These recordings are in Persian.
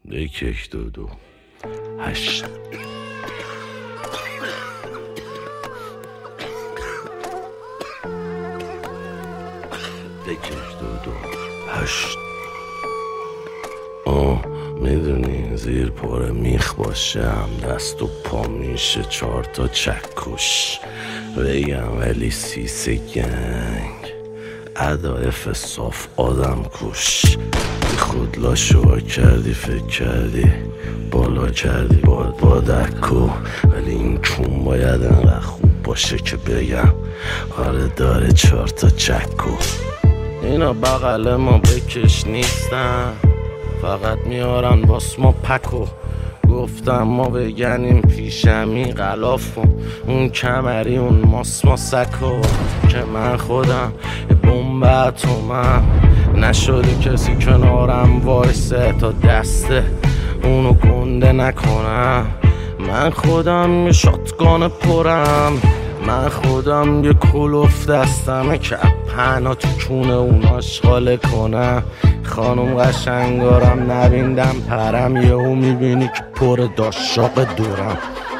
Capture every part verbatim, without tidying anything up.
یک یک دو دو هشت یک یک دو دو هشت. آه میدونی زیر پاره میخ باشم، دست و پا میشه چهار تا چکش بگم، ولی سیسه گنگ ادایف صاف آدم کش. بی خود لاشوا کردی فکر کردی بالا کردی باد بادکو، ولی این کون باید انقدر خوب باشه که بگم آره داره چهار تا چکو. اینا بغل ما بکش نیستن، فقط میارن باس ما پکو. گفتم ما بگنیم پیشمی غلاف و اون کمری اون ماس ما سکو، که من خودم بمب اتمم نشده کسی کنارم وایسه تا دسته اونو گنده نکنم. من خودم یه شاتگان پرم، من خودم یه کلوف دستمه که پهنا تو کونه اوناش خاله کنم. خانم قشنگارم نبیندم پرم، یه او میبینی که پر داشاق دورم.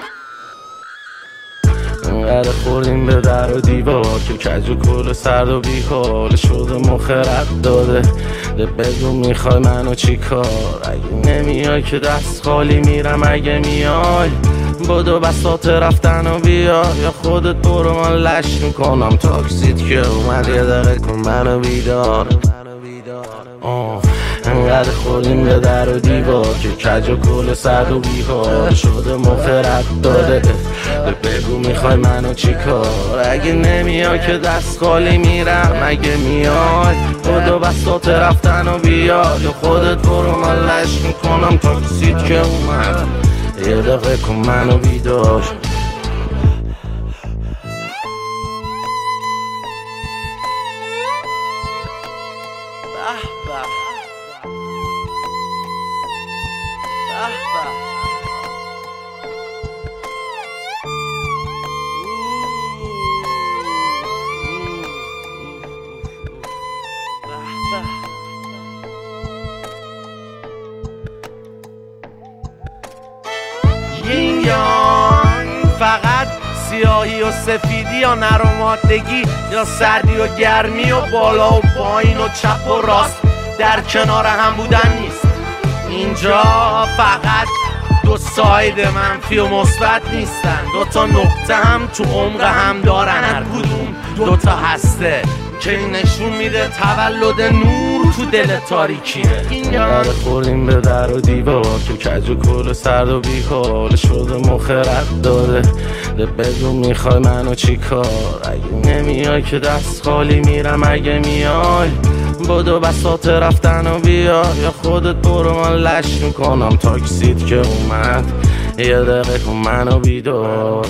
انقدر خوردیم به در و دیوار که کج و کل سرد و بیکار شده مخرد داده. ده بگو میخوای منو چی کار؟ اگه نمیای که دست خالی میرم، اگه میای بدو بساط رفتن و بیا، یا خودت برو من لش میکنم تاکسیت که اومد یه دقیقه کن منو بیدار. آه انقدر خوردیم به در و دیوار که کج و کل سرد و بیکار شده مخرد داده. بگو میخوای منو چی کار؟ اگه نمیای که دست خالی میرم، اگه میای بدو بساط رفتن و بیا، یا خودت برو من لش میکنم تاکسیت که اومد یه دقیقه کن منو بیدار. یین یانگ فقط سیاهی و سفیدی یا نرمادگی یا سردی و گرمی و بالا و پایین و چپ و راست در کنار هم بودن نیست. اینجا فقط دو ساید منفی و مثبت نیستن، دو تا نقطه هم تو عمق هم دارن، هر کدوم دو تا هسته که نشون میده تولد نور تو دل تاریکیه. انقدر خوردیم به در و دیوار که کج و کل سرد و بیکار شده مخرد داده. ده بگو میخوای منو چی کار؟ اگه نمیای که دست خالی میرم، اگه میای بدو بساط رفتن و بیا، یا خودت برو من لش میکنم تاکسیت که اومد یه دقیقه کن منو بیدار.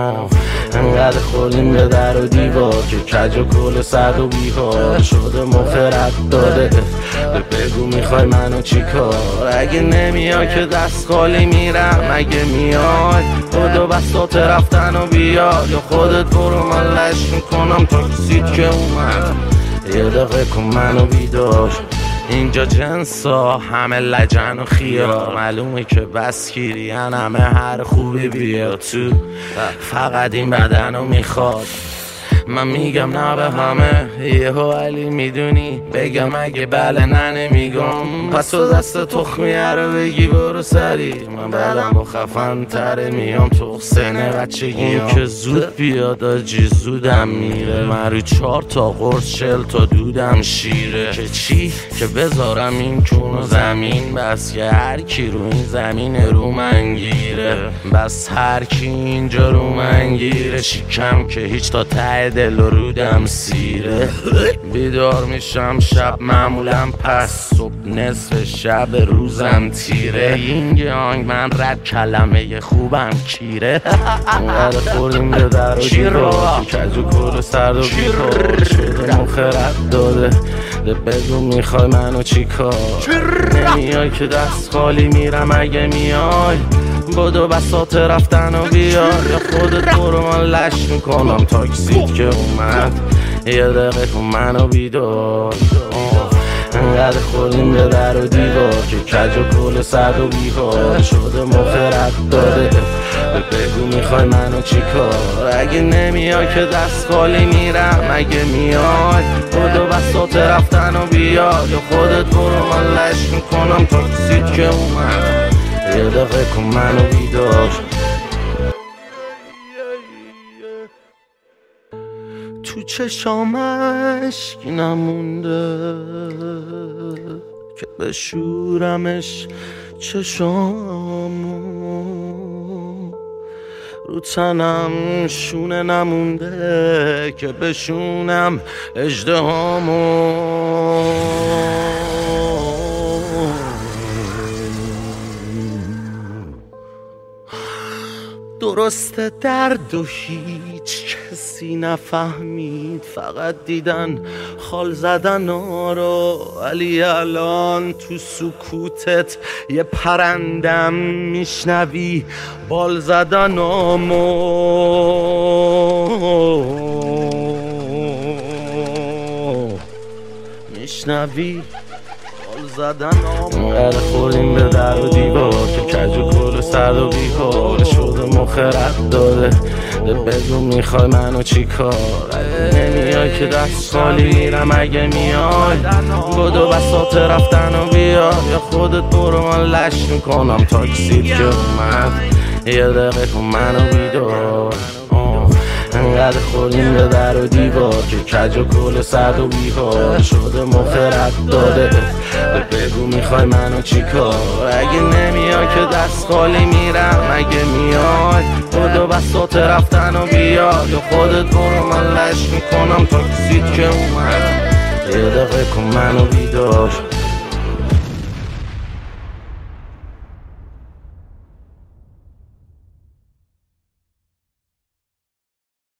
انقدر خوردیم به در و دیوار که کج و کل سرد و بیکار شده مخرد داده. بگو میخوای منو چی کار؟ اگه نمیای که دست خالی میرم، اگه میای بدو بساط رفتن و بیا، یا خودت برو من لش میکنم تاکسیت که اومد یه دقیقه کن منو بیدار. اینجا جنسا همه لجن و خیار، معلومه که بس کیرین همه هر خوبی بیاد تو، فقط این بدنو میخواد. من میگم نه به همه یهو علی میدونی بگم، اگه بله نه نمیگم پس تو دست تخمیه رو بگی برو سری. من بعدم و خفن تره میام تو سنه بچگی اون که زود بیاد آجی زودم میره. من رو چهار تا قرص چل تا دودم شیره، که چی؟ که بذارم این کون و زمین، بس که هر کی رو این زمین رو من گیره، بس هر کی اینجا رو من گیره. شیکم که هیچ تا ته دل و رودم سیره. بیدار میشم شب معمولم پس صبح نصف شب روزم تیره. این یانگ من رد کلمه خوبم کیره. انقدر خوردیم به در و دیوار که کج و کل سرد و بیکار شده مخرد داده. ده بگو میخوای منو چی کار؟ نمیای که دست خالی میرم، اگه میای بدو بساط رفتن و بیا، یا خودت برو من لش میکنم تاکسیت که اومد یه دقیقه کن منو بیدار. انقدر خوردیم به در و دیوار که کج و کل سرد و بیحال شده مخرت داده. بگو میخوای منو چی کار؟ اگه نمیای که دست خالی میرم، اگه میای خودو بساط رفتن و بیاد یا خودت برو من لش میکنم تاکسید که اومد. یه دقیقه کن منو بیدار. تو چشامش نمونده که بشورمش چشامو، رو تنم شونه نمونده که بشونم اژدهامو. درسته درد و هیچ کسی نفهمید، فقط دیدن خال زدن آرا، ولی الان تو سکوتت یه پرندم میشنوی بال زدن آمو. میشنوی زدن انقدر خوردیم به در و دیوار که کج و کل سرد و بیحال شده مخرت داده. بگو میخوای منو چی کار؟ اگه نمیای که دست خالی میرم، اگه میای بدو بساط رفتن و بیا یا خودت برو من لش میکنم تاکسید که اومد. یه دقیقه کن منو بیدار. انقدر خوردیم به در و دیوار که کج و کل سرد و بیحال شده مخرت داده. بگو میخوای منو چی کار؟ اگه نمیای که دست خالی میرم، اگه میای بدو بساط رفتن و بیا یا خودت برو من لش میکنم تاکسید که اومد. یه دقیقه کن منو بیدار.